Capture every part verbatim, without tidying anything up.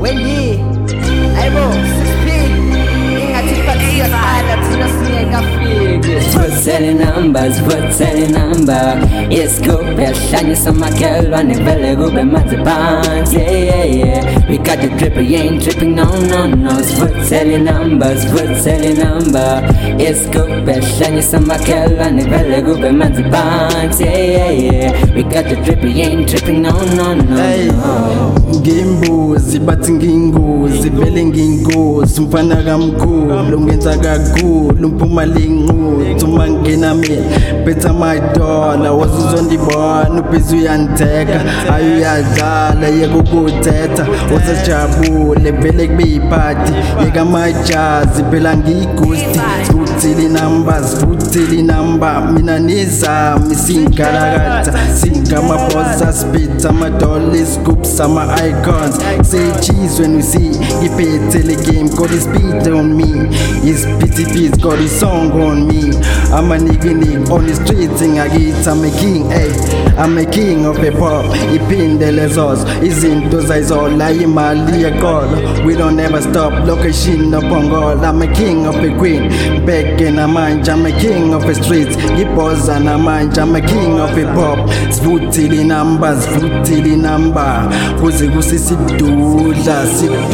Wendy, ayibo six P ingathi iphathi siyaqala thina singekafiki. Vutseli numbers, vutseli number isigubhu yahlanyisa amakhelwane vele kube manzi phansi. Yeah, yeah. We got the drip, we ain't tripping, no, no, no. Vutseli numbers, vutseli number isigubhu yahlanyisa amakhelwane vele kube manzi phansi. Yeah, yeah. We got the drip, we ain't tripping, no, no, no, no. Ngimbuzi bathi ngingozi vele ngingozi mfana kamkhulu ngenza kakhulu mphuma linquthu mangena mina betha my dollar wazuzondibona ubhizi uyandeka ayuyadlala yeka ukuthetha usajabule vele kube yiphathi yeka majazi phela ngiyigusti vutseli numbers vutseli number mina nizami singalakatha singamabosa spit ama-dollar scoops ama-icons say cheese when we see iphethe game got his beat on me his P T P's got his song on me I'm a nigga nigga on the streets ngakithi I'm a king hey I'm a king of hip hop iphindele zozo izinto zayizola imali yeqolo we don't ever stop location nobongola I'm a king of the queen back namanje I'm a king of the streets ngibhoza namanje I'm a king of hip hop sivuthile numbers sivuthile number kuze kusisidudla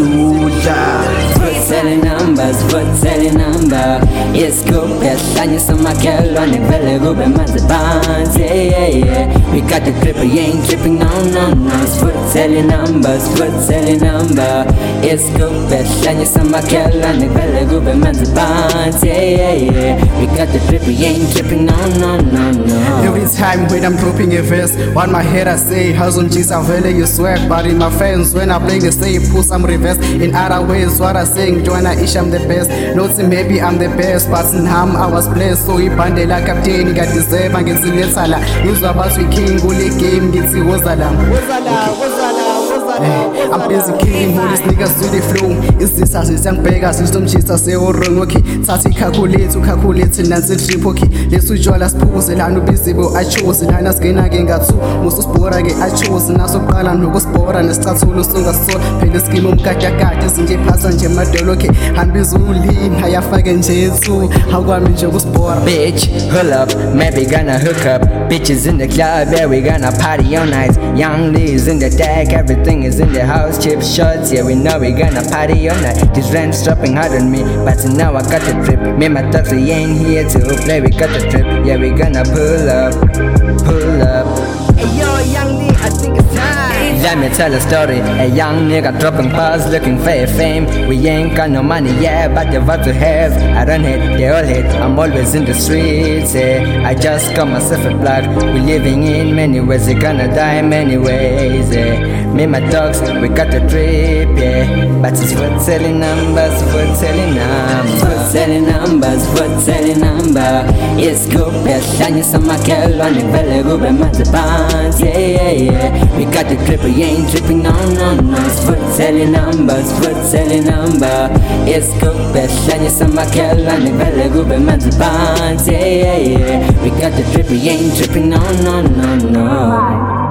sidudla. Vutseli numbers, vutseli number isigubhu yahlanyisa amakhelwane vele kube manzi phansi. Yeah, yeah. We got the grip, we ain't tripping, no, no, no. Vutseli numbers, vutseli number isigubhu yahlanyisa amakhelwane vele kube manzi phansi. Yeah, yeah. We got the grip, we ain't tripping, no, no, no, no. Every time when I'm dropping a verse, what my head I say, how's on G's I value you swag, but in my fans when I play they say pull some reverse. In other ways what I sing, Joanna ish I'm the best. Not maybe I'm the best, but in ham I was blessed. So ibandela captain got deserve and get siletsala. Use about we king gule game get si wozala. Wozala, wozala, wozala. I'm busy killing who these niggas to the flow. Is this as it's young beggars, system chista say or wrong okay. Tati calculate to calculate and that's trip okay. Let's switch all as pose and I know busy but I chose and I nas gain again got two. Most spora get I chose and I so call and no spora and start solo song so pay the scheme of kaka is in pass and jema okay. I'm busy I fucking too. How go I'm job spora. Bitch, hold up, maybe gonna hook up. Bitches in the club, yeah, we gonna party all night. Young Lee's in the deck, everything is in the house. Chip shots, yeah, we know we gonna party all night. These rents dropping hard on me, but now I got the trip. Me and my thugs, we ain't here to play, we got the trip. Yeah, we gonna pull up, pull up. Hey yo, young Lee, I think it's time. Let me tell a story. A young nigga dropping bars looking for fame. We ain't got no money, yeah, but the vibe to have. I don't hate, they all hate. I'm always in the streets, yeah. I just got myself a plug. We living in many ways, we gonna die many ways, yeah. Me and my dogs, we got the drip, yeah. But it's vutseli numbers, vutseli numbers, vutseli numbers, vutseli number isigubhu yahlanyisa amakhelwane vele kube manzi phansi. Yeah, yeah, yeah. We got the grip, we ain't tripping, no, no, no. Vutseli numbers, vutseli number isigubhu yahlanyisa amakhelwane vele kube manzi phansi. Yeah, yeah, yeah. We got the drip, we ain't tripping, no, no, no, no.